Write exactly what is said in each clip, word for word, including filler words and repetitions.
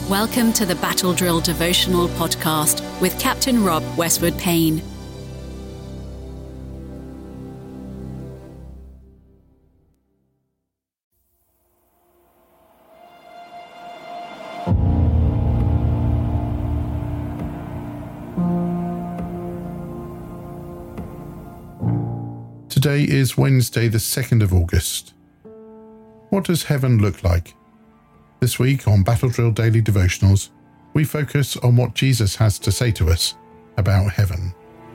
Welcome to the Battle Drill Devotional Podcast with Captain Rob Westwood Payne. Today is Wednesday, the second of August. What does heaven look like? This week on Battle Drill Daily Devotionals, we focus on what Jesus has to say to us about heaven.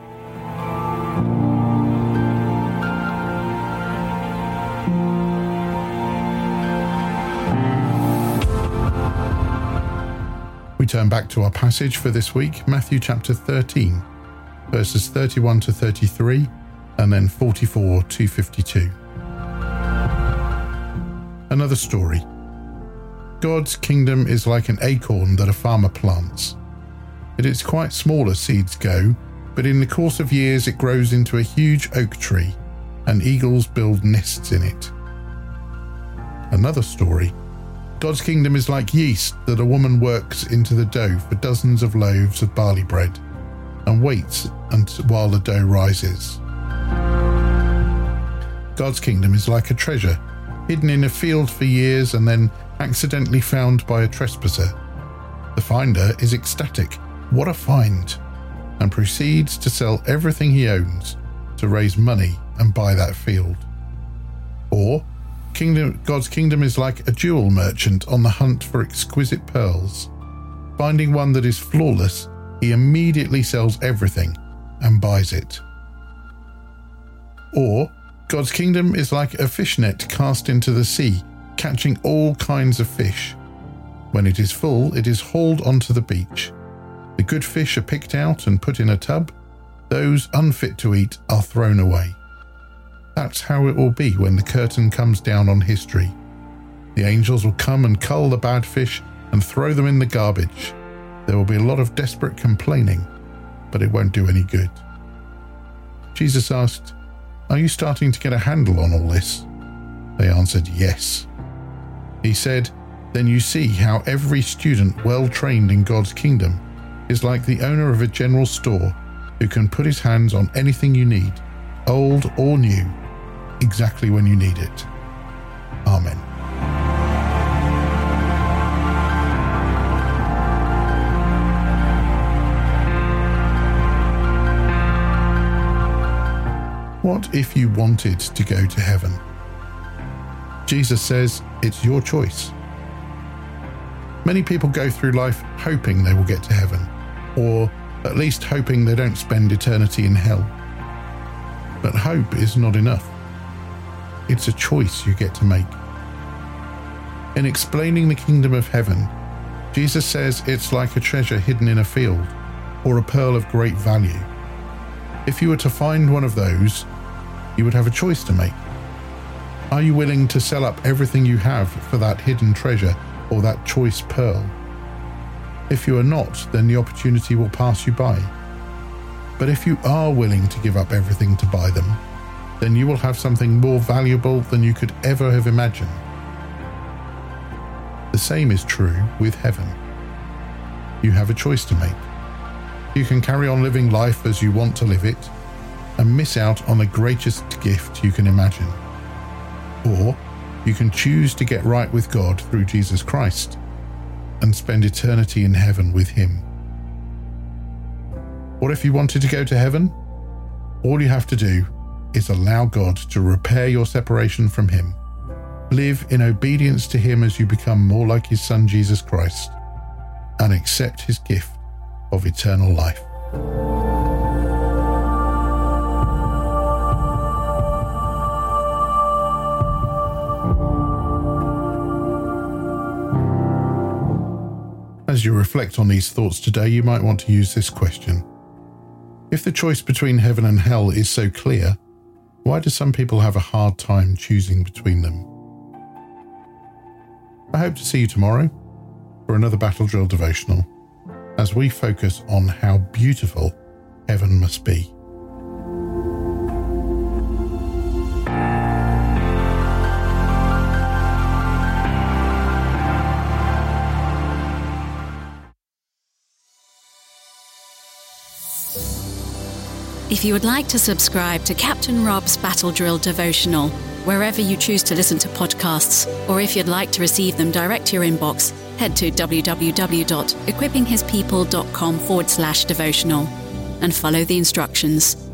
We turn back to our passage for this week, Matthew chapter thirteen, verses thirty-one to thirty-three, and then forty-four to fifty-two. Another story. God's kingdom is like an acorn that a farmer plants. It is quite small as seeds go, but in the course of years it grows into a huge oak tree, and eagles build nests in it. Another story. God's kingdom is like yeast that a woman works into the dough for dozens of loaves of barley bread, and waits until, while the dough rises. God's kingdom is like a treasure, hidden in a field for years and then accidentally found by a trespasser. The finder is ecstatic, what a find, and proceeds to sell everything he owns to raise money and buy that field. Or, kingdom, God's kingdom is like a jewel merchant on the hunt for exquisite pearls. Finding one that is flawless, he immediately sells everything and buys it. Or, God's kingdom is like a fishnet cast into the sea, catching all kinds of fish. When it is full, it is hauled onto the beach. The good fish are picked out and put in a tub. Those unfit to eat are thrown away. That's how it will be when the curtain comes down on history. The angels will come and cull the bad fish and throw them in the garbage. There will be a lot of desperate complaining, but it won't do any good. Jesus asked, "Are you starting to get a handle on all this?" They answered, "Yes." He said, "Then you see how every student well trained in God's kingdom is like the owner of a general store who can put his hands on anything you need, old or new, exactly when you need it." Amen. What if you wanted to go to heaven? Jesus says it's your choice. Many people go through life hoping they will get to heaven, or at least hoping they don't spend eternity in hell. But hope is not enough. It's a choice you get to make. In explaining the kingdom of heaven, Jesus says it's like a treasure hidden in a field, or a pearl of great value. If you were to find one of those, you would have a choice to make. Are you willing to sell up everything you have for that hidden treasure or that choice pearl? If you are not, then the opportunity will pass you by. But if you are willing to give up everything to buy them, then you will have something more valuable than you could ever have imagined. The same is true with heaven. You have a choice to make. You can carry on living life as you want to live it and miss out on the greatest gift you can imagine. Or you can choose to get right with God through Jesus Christ and spend eternity in heaven with Him. What if you wanted to go to heaven? All you have to do is allow God to repair your separation from Him. Live in obedience to Him as you become more like His Son Jesus Christ, and accept His gift of eternal life. As you reflect on these thoughts today, you might want to use this question. If the choice between heaven and hell is so clear, why do some people have a hard time choosing between them? I hope to see you tomorrow for another Battle Drill devotional, as we focus on how beautiful heaven must be. If you would like to subscribe to Captain Rob's Battle Drill devotional, wherever you choose to listen to podcasts, or if you'd like to receive them direct to your inbox, head to www.equippinghispeople.com forward slash devotional and follow the instructions.